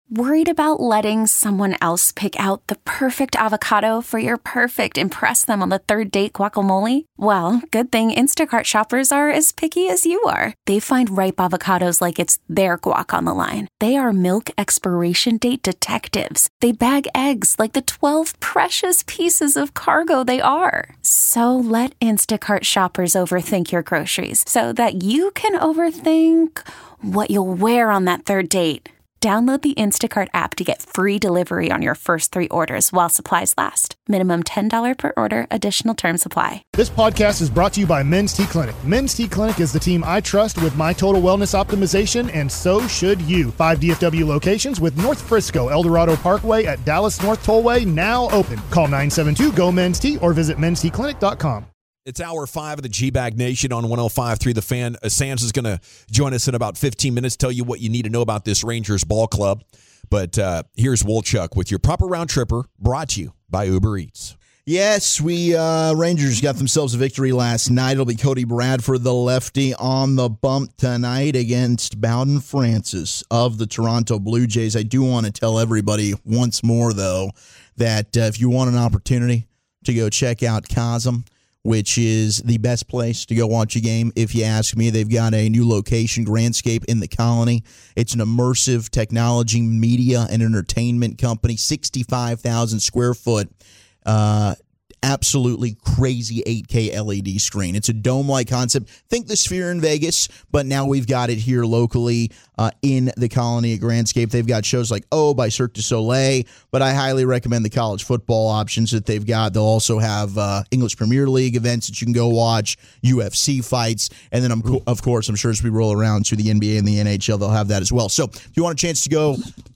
Worried about letting someone else pick out the perfect avocado for your perfect impress them on the third date guacamole? Well, good thing Instacart shoppers are as picky as you are. They find ripe avocados like it's their guac on the line. They are milk expiration date detectives. They bag eggs like the 12 precious pieces of cargo they are. So let Instacart shoppers overthink your groceries so that you can overthink what you'll wear on that third date. Download the Instacart app to get free delivery on your first 3 orders while supplies last. Minimum $10 per order. Additional terms apply. This podcast is brought to you by Men's T Clinic. Men's T Clinic is the team I trust with my total wellness optimization, and so should you. 5 DFW locations with North Frisco, El Dorado Parkway at Dallas North Tollway now open. Call 972-GO-MEN'S-T or visit mensteclinic.com. It's hour 5 of the G-Bag Nation on 105.3 The Fan. Sands is going to join us in about 15 minutes, tell you what you need to know about this Rangers ball club. But here's Wolchuk with your proper round tripper, brought to you by Uber Eats. Yes, Rangers got themselves a victory last night. It'll be Cody Bradford, the lefty, on the bump tonight against Bowden Francis of the Toronto Blue Jays. I do want to tell everybody once more, though, that if you want an opportunity to go check out Cosm, which is the best place to go watch a game, if you ask me. They've got a new location, Grandscape, in the Colony. It's an immersive technology, media, and entertainment company, 65,000 square foot, absolutely crazy 8K LED screen. It's a dome-like concept. Think the Sphere in Vegas, but now we've got it here locally in the Colony at Grandscape. They've got shows like by Cirque du Soleil, but I highly recommend the college football options that they've got. They'll also have English Premier League events that you can go watch, UFC fights, and then, of course, I'm sure as we roll around to the NBA and the NHL, they'll have that as well. So if you want a chance to go,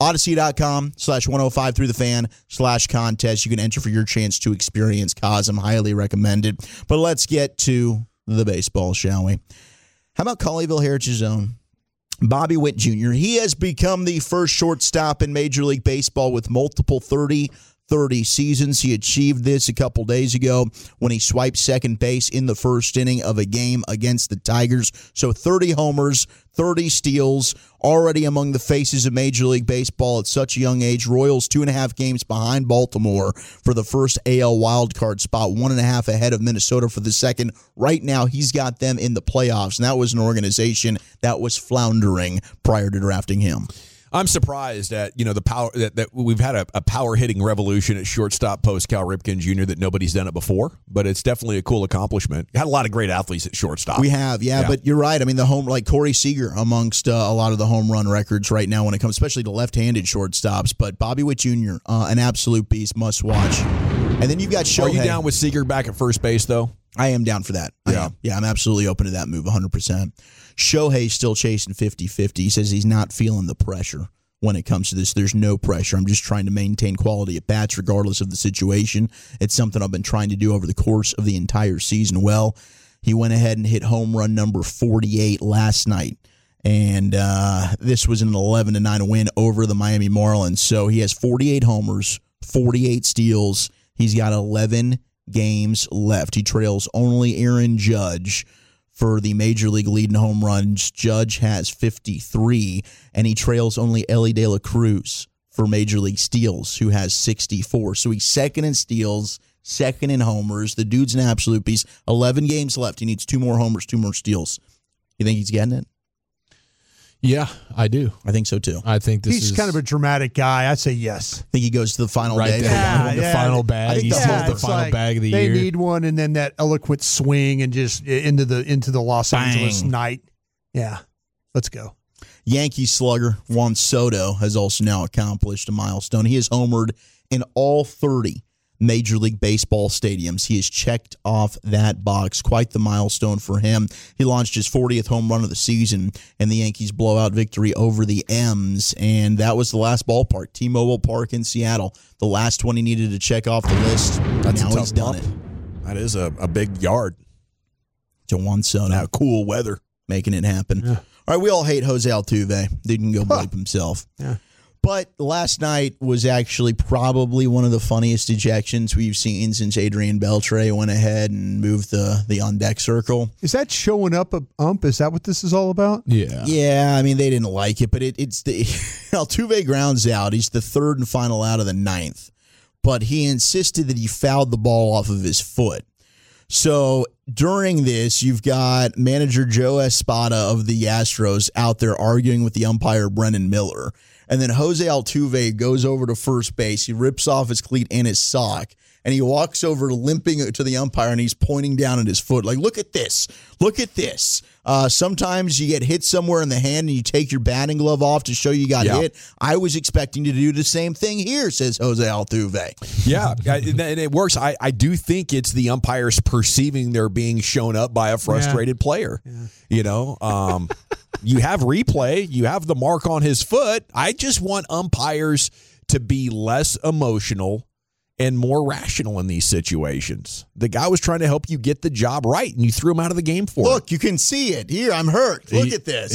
odyssey.com/1053thefan/contest. You can enter for your chance to experience Cosm. Highly recommended. But let's get to the baseball, shall we? How about Colleyville Heritage Zone? Bobby Witt Jr. He has become the first shortstop in Major League Baseball with multiple 30-30 seasons. He achieved this a couple days ago when he swiped second base in the first inning of a game against the Tigers. So 30 homers, 30 steals, already among the faces of Major League Baseball at such a young age. Royals 2.5 games behind Baltimore for the first AL wildcard spot, 1.5 ahead of Minnesota for the second. Right now, he's got them in the playoffs, and that was an organization that was floundering prior to drafting him. I'm surprised at the power that we've had a power hitting revolution at shortstop post Cal Ripken Jr. that nobody's done it before, but it's definitely a cool accomplishment. Had a lot of great athletes at shortstop. We have, yeah. But you're right. I mean, like Corey Seager amongst a lot of the home run records right now when it comes, especially to left-handed shortstops. But Bobby Witt Jr., an absolute beast, must watch. And then you've got Shohei. Are you down with Seager back at first base though? I am down for that. Yeah, I'm absolutely open to that move, 100%. Shohei's still chasing 50-50. He says he's not feeling the pressure. When it comes to this, there's no pressure. I'm just trying to maintain quality at bats regardless of the situation. It's something I've been trying to do over the course of the entire season. Well, he went ahead and hit home run number 48 last night. And this was an 11-9 win over the Miami Marlins. So he has 48 homers, 48 steals. He's got 11 games left. He trails only Aaron Judge for the Major League lead in home runs. Judge has 53, and he trails only Elly De La Cruz for Major League steals, who has 64. So he's second in steals, second in homers. The dude's an absolute beast. 11 games left. He needs 2 more homers, 2 more steals. You think he's getting it? Yeah, I do. I think so, too. I think he's kind of a dramatic guy. I'd say yes. I think he goes to the final right day. The final bag. I think He's the final bag of the year. They need one, and then that eloquent swing and just into the Los Angeles night. Yeah, let's go. Yankee slugger Juan Soto has also now accomplished a milestone. He has homered in all 30 Major League Baseball stadiums. He has checked off that box. Quite the milestone for him. He launched his 40th home run of the season in the Yankees' blowout victory over the M's, and that was the last ballpark, T-Mobile Park in Seattle. The last one he needed to check off the list. That's now a tough he's done bump. it. That is a big yard. To Juan Soto. Now, cool weather. Making it happen. Yeah. All right, we all hate Jose Altuve. Dude can go bleep himself. Yeah. But last night was actually probably one of the funniest ejections we've seen since Adrian Beltre went ahead and moved the on-deck circle. Is that showing up a ump? Is that what this is all about? Yeah. Yeah, I mean, they didn't like it, but it's the Altuve grounds out. He's the third and final out of the ninth. But he insisted that he fouled the ball off of his foot. So during this, you've got manager Joe Espada of the Astros out there arguing with the umpire Brennan Miller. And then Jose Altuve goes over to first base. He rips off his cleat and his sock. And he walks over limping to the umpire, and he's pointing down at his foot like, look at this. Look at this. Sometimes you get hit somewhere in the hand and you take your batting glove off to show you got hit. I was expecting to do the same thing here, says Jose Altuve. Yeah, and it works. I do think it's the umpires perceiving they're being shown up by a frustrated player. Yeah. You know, you have replay. You have the mark on his foot. I just want umpires to be less emotional and more rational in these situations. The guy was trying to help you get the job right, and you threw him out of the game for it. Look, you can see it. Here, I'm hurt. Look at this.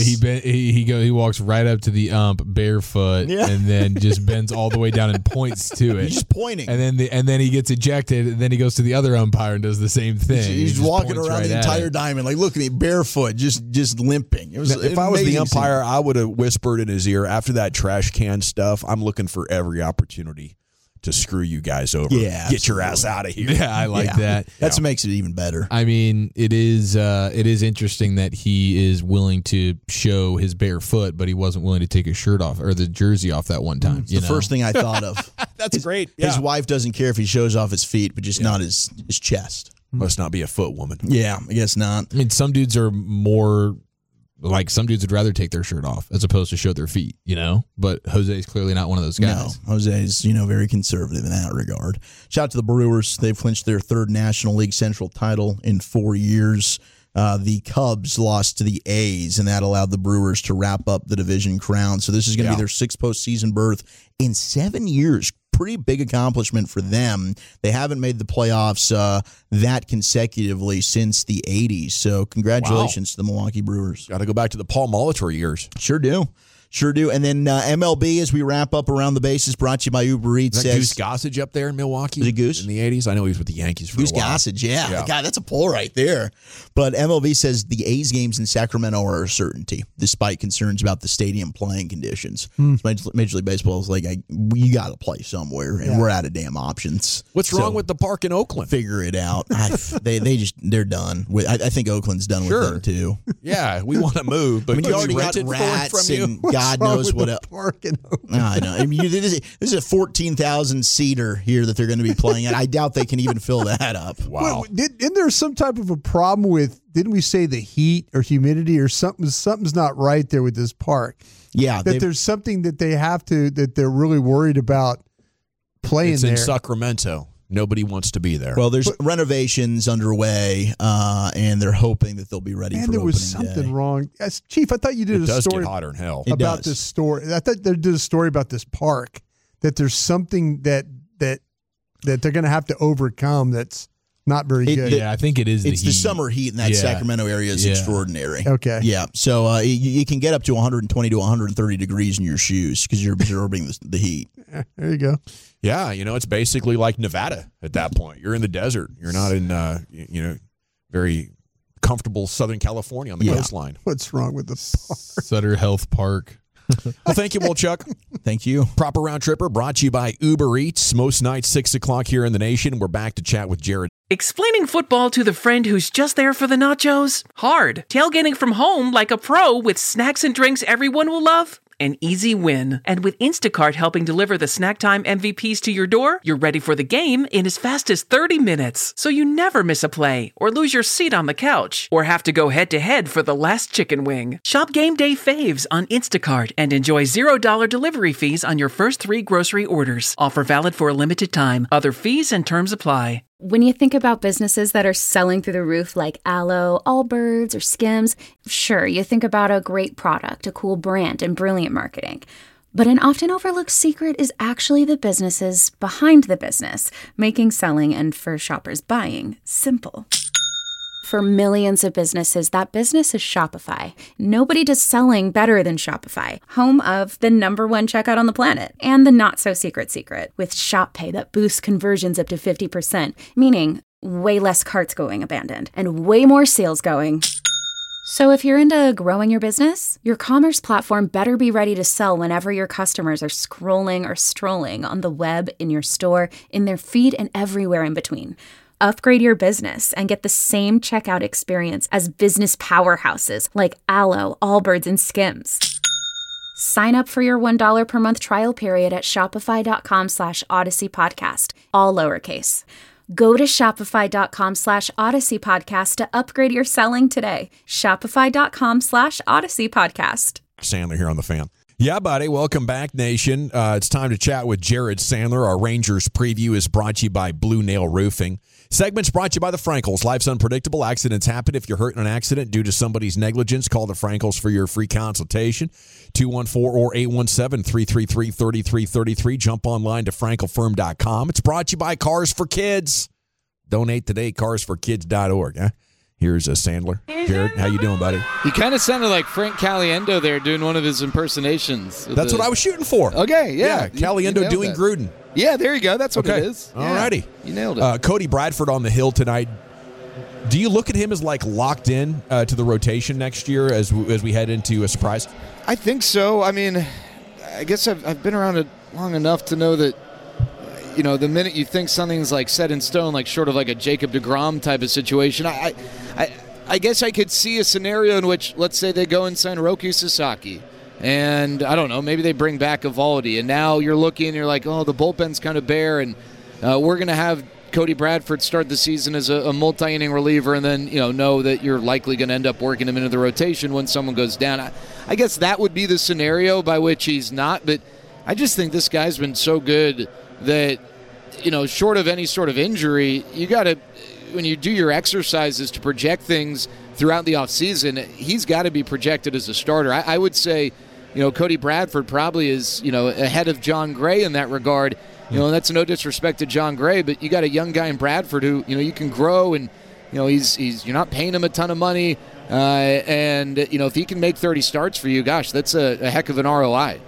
He walks right up to the ump barefoot and then just bends all the way down and points to it. He's just pointing. And then he gets ejected, and then he goes to the other umpire and does the same thing. He's walking around the entire diamond like, look at me, barefoot, just limping. It was if I was the umpire, I would have whispered in his ear after that trash can stuff, I'm looking for every opportunity to screw you guys over. Yeah, get your ass out of here. Yeah, I like that. That's what makes it even better. I mean, it is interesting that he is willing to show his bare foot, but he wasn't willing to take his shirt off or the jersey off that one time. It's the first thing I thought of. That's great. His wife doesn't care if he shows off his feet, but just not his chest. Must not be a foot woman. Yeah, I guess not. I mean, some dudes are more... Like, some dudes would rather take their shirt off as opposed to show their feet, you know? But Jose's clearly not one of those guys. No, Jose's, very conservative in that regard. Shout out to the Brewers. They've clinched their third National League Central title in 4 years. The Cubs lost to the A's, and that allowed the Brewers to wrap up the division crown. So this is going to be their sixth postseason berth in 7 years. Pretty big accomplishment for them. They haven't made the playoffs that consecutively since the 80s. So congratulations to the Milwaukee Brewers. Got to go back to the Paul Molitor years. Sure do. And then MLB, as we wrap up around the bases, brought to you by Uber Eats. Is that Goose Gossage up there in Milwaukee? Was it Goose? In the 80s? I know he was with the Yankees for Goose a while. Gossage, yeah. God, that's a pull right there. But MLB says the A's games in Sacramento are a certainty, despite concerns about the stadium playing conditions. Major League Baseball is like, you got to play somewhere, and we're out of damn options. What's wrong with the park in Oakland? Figure it out. They're done. I think Oakland's done with them, too. Yeah, we want to move, but you already got rats and God knows what else. I know. I mean, this is a 14,000 seater here that they're going to be playing at. I doubt they can even fill that up. Wow. Isn't there some type of a problem with, didn't we say the heat or humidity or something's not right there with this park? Yeah. That there's something that they have to, that they're really worried about playing there. It's in Sacramento. Nobody wants to be there. Well, there's renovations underway, and they're hoping that they'll be ready for opening day. And there was something wrong. Chief, I thought you did a story get hotter than hell. About this story. I thought they did a story about this park, that there's something that they're going to have to overcome that's not very good. Yeah, I think it is the heat. The summer heat in that Sacramento area is extraordinary. Okay. Yeah, so you can get up to 120 to 130 degrees in your shoes because you're absorbing the heat. There you go. Yeah, it's basically like Nevada at that point. You're in the desert. You're not in, very comfortable Southern California on the coastline. What's wrong with the park? Sutter Health Park. Well, thank you, Chuck. Thank you. Proper Round Tripper brought to you by Uber Eats. Most nights, 6 o'clock here in the nation. We're back to chat with Jared. Explaining football to the friend who's just there for the nachos? Hard. Tailgating from home like a pro with snacks and drinks everyone will love? An easy win. And with Instacart helping deliver the snack time MVPs to your door, you're ready for the game in as fast as 30 minutes. So you never miss a play, or lose your seat on the couch, or have to go head-to-head for the last chicken wing. Shop Game Day Faves on Instacart and enjoy $0 delivery fees on your first 3 grocery orders. Offer valid for a limited time. Other fees and terms apply. When you think about businesses that are selling through the roof like Aloe, Allbirds, or Skims, sure, you think about a great product, a cool brand, and brilliant marketing. But an often overlooked secret is actually the businesses behind the business, making selling and for shoppers buying simple. For millions of businesses, that business is Shopify. Nobody does selling better than Shopify, home of the #1 checkout on the planet and the not-so-secret secret with Shop Pay that boosts conversions up to 50%, meaning way less carts going abandoned and way more sales going. So if you're into growing your business, your commerce platform better be ready to sell whenever your customers are scrolling or strolling on the web, in your store, in their feed, and everywhere in between. Upgrade your business and get the same checkout experience as business powerhouses like Alo, Allbirds, and Skims. Sign up for your $1 per month trial period at shopify.com/Odyssey Podcast, all lowercase. Go to shopify.com/Odyssey Podcast to upgrade your selling today. Shopify.com/Odyssey Podcast. Sandler here on the Fan. Yeah, buddy. Welcome back, Nation. It's time to chat with Jared Sandler. Our Rangers preview is brought to you by Blue Nail Roofing. Segments brought to you by the Frankels. Life's unpredictable. Accidents happen. If you're hurt in an accident due to somebody's negligence, call the Frankels for your free consultation. 214 or 817-333-3333. Jump online to frankelfirm.com. It's brought to you by Cars for Kids. Donate today, carsforkids.org. Huh? Here's a Sandler. Jared, how you doing, buddy? He kind of sounded like Frank Caliendo there doing one of his impersonations. That's what I was shooting for. Okay, yeah. Caliendo doing that. Gruden. Yeah, there you go. That's what it is. All righty. You nailed it. Cody Bradford on the hill tonight. Do you look at him as like locked in to the rotation next year as we head into a surprise? I think so. I mean, I guess I've been around it long enough to know that, you know, the minute you think something's like set in stone, like sort of like a Jacob deGrom type of situation, I guess I could see a scenario in which, let's say they go and sign Roku Sasaki, and I don't know, maybe they bring back Eovaldi, and now you're looking and you're like, oh, the bullpen's kind of bare, and we're going to have Cody Bradford start the season as a multi-inning reliever, and then know that you're likely going to end up working him into the rotation when someone goes down. I guess that would be the scenario by which he's not, but I just think this guy's been so good that, short of any sort of injury, you got to, when you do your exercises to project things throughout the offseason, he's got to be projected as a starter. I would say, Cody Bradford probably is, ahead of John Gray in that regard. And that's no disrespect to John Gray, but you got a young guy in Bradford who, you can grow, and, he's you're not paying him a ton of money. And if he can make 30 starts for you, gosh, that's a heck of an ROI.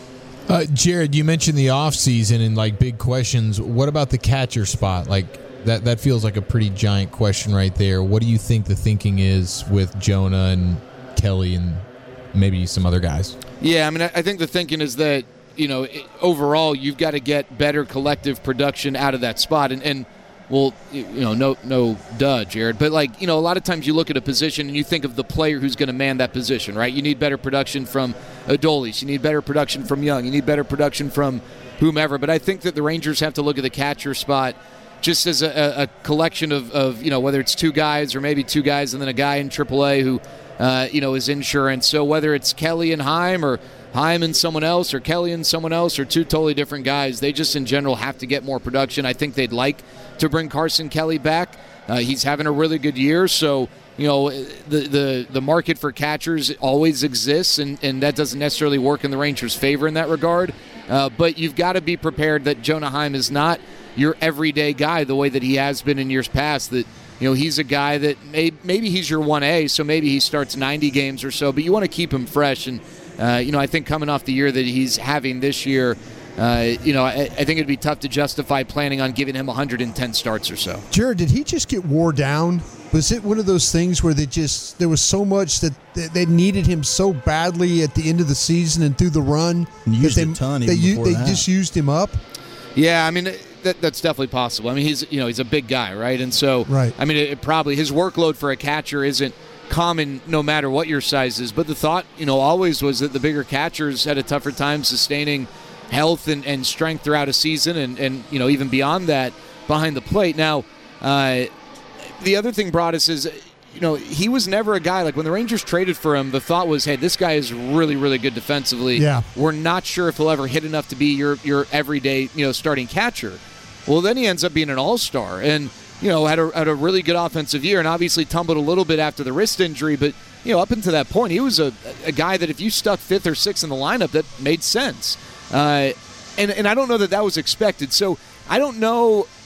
Jared, you mentioned the offseason and like big questions. What about the catcher spot? Like that feels like a pretty giant question right there. What do you think the thinking is with Jonah and Kelly and maybe some other guys? Yeah, I mean, I think the thinking is that, overall you've got to get better collective production out of that spot. And well, no duh, Jared. But a lot of times you look at a position and you think of the player who's going to man that position, right? You need better production from Adolis. You need better production from Young. You need better production from whomever. But I think that the Rangers have to look at the catcher spot just as a collection of whether it's two guys or maybe two guys and then a guy in AAA who, is insurance. So whether it's Kelly and Heim or Heim and someone else or Kelly and someone else or two totally different guys, they just in general have to get more production. I think they'd like to bring Carson Kelly back. He's having a really good year, so the market for catchers always exists, and that doesn't necessarily work in the Rangers' favor in that regard. But you've got to be prepared that Jonah Heim is not your everyday guy the way that he has been in years past. That he's a guy that maybe he's your 1A, so maybe he starts 90 games or so, but you want to keep him fresh. And I think coming off the year that he's having this year, I think it'd be tough to justify planning on giving him 110 starts or so. Jared, did he just get wore down? Was it one of those things where there was so much that they needed him so badly at the end of the season and through the run? And used a ton even before they that. just used him up? Yeah, I mean, that's definitely possible. I mean, he's a big guy, right? And so, right. I mean, it probably his workload for a catcher isn't common no matter what your size is. But the thought, always was that the bigger catchers had a tougher time sustaining health and strength throughout a season and even beyond that behind the plate. Now, the other thing Broaddus is, he was never a guy, like when the Rangers traded for him, the thought was, hey, this guy is really, really good defensively. Yeah. We're not sure if he'll ever hit enough to be your everyday, starting catcher. Well, then he ends up being an all-star and, had a really good offensive year and obviously tumbled a little bit after the wrist injury, but, up until that point, he was a guy that if you stuck 5th or 6th in the lineup, that made sense. And I don't know that was expected. So I don't know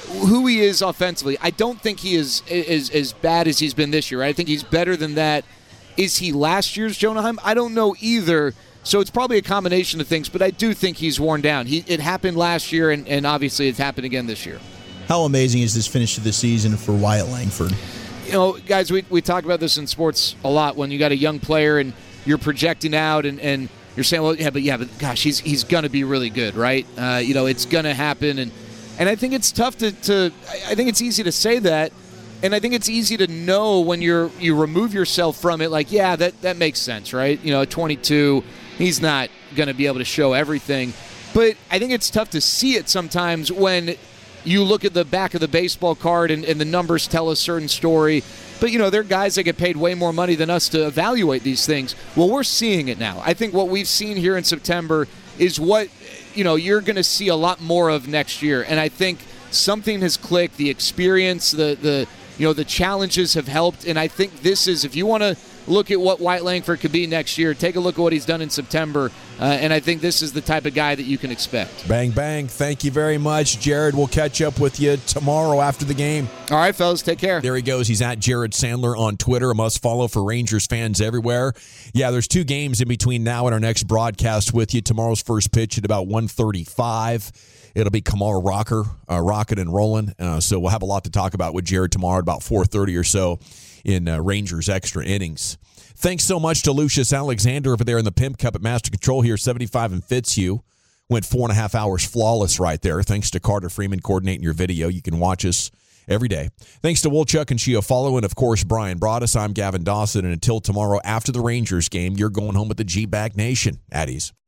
who he is offensively, I don't think he is as bad as he's been this year. Right? I think he's better than that. Is he last year's Jonah Heim? I don't know either. So it's probably a combination of things, but I do think he's worn down. It happened last year, and obviously it's happened again this year. How amazing is this finish to the season for Wyatt Langford? You know, guys, we talk about this in sports a lot. When you got a young player and you're projecting out and you're saying, well, but gosh, he's going to be really good, right? It's going to happen. And I think it's tough to I think it's easy to say that, and I think it's easy to know when you remove yourself from it, like, yeah, that makes sense, right? At 22, he's not going to be able to show everything. But I think it's tough to see it sometimes when you look at the back of the baseball card and the numbers tell a certain story. But, there are guys that get paid way more money than us to evaluate these things. Well, we're seeing it now. I think what we've seen here in September is what, you're going to see a lot more of next year. And I think something has clicked. The experience, the challenges have helped. And I think this is, if you want to look at what Wyatt Langford could be next year, take a look at what he's done in September. And I think this is the type of guy that you can expect. Bang, bang. Thank you very much, Jared. We'll catch up with you tomorrow after the game. All right, fellas. Take care. There he goes. He's at Jared Sandler on Twitter. A must follow for Rangers fans everywhere. Yeah, there's 2 games in between now and our next broadcast with you. Tomorrow's first pitch at about 1:35. It'll be Kamal Rocker, rocking and rolling. So we'll have a lot to talk about with Jared tomorrow at about 4:30 or so in Rangers Extra Innings. Thanks so much to Lucius Alexander over there in the Pimp Cup at Master Control here, 75 in Fitzhugh. Went 4.5 hours flawless right there. Thanks to Carter Freeman coordinating your video. You can watch us every day. Thanks to Wolchuk and Chiafalo, and of course Brian Broaddus. I'm Gavin Dawson, and until tomorrow after the Rangers game, you're going home with the G-Bag Nation. Addies.